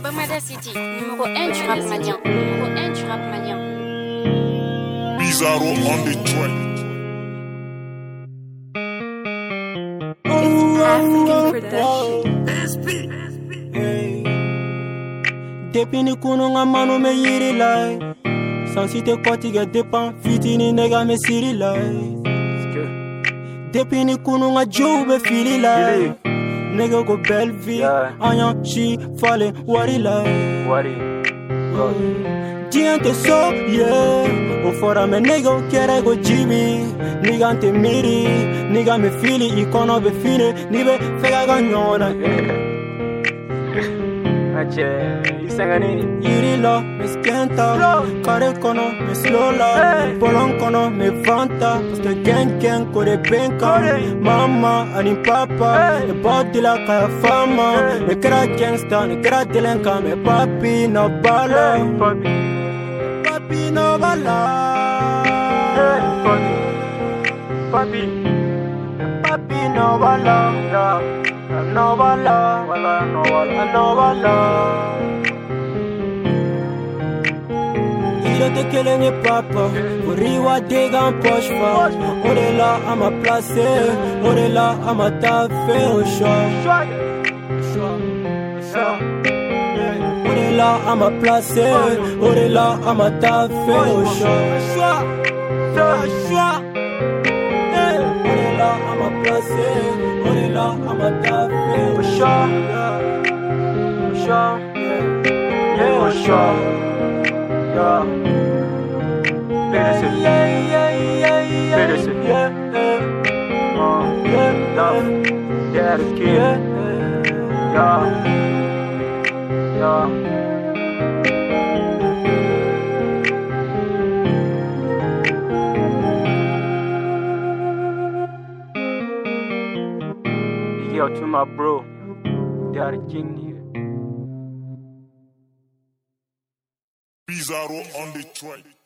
Bamada City, numéro 1 du rap malien. Numéro 1 du rap malien. Bizarro on the track. African production. Depini kunu nga manu me yiri lai. Sansi te kwati ga depan fitini nega me siri lai. Depini kunu nga joube fili lai. Nigga go belle vie, anya she falling, wari lai. Diante so, yeah. O fora me nigga kere go jibi. Nigga te miri, nigga me fili, ikono be fine, nibe fega ganyona. Iri la, me skenta, kare kono, me slow la, bolon kono, me vanta, parce que gang kore penka, mama, ani papa, ne body la kaya fama, ne kera gangsta, ne kera delenka, me papi no bala, papi no bala, papi no bala, no bala, no bala. Il te killing it, papa. Pour riwa dega en poche fa. On est là à ma placer, on est là à ma taffer au choix. On est là à ma placer, on est là à ma taffer au choix. On est là à ma placer, on est là à ma taffer au choix. Au choix. Yeah. Love, yeah, the kid. Yeah. Yo, to my bro, they are the king here. Bizarro on the track.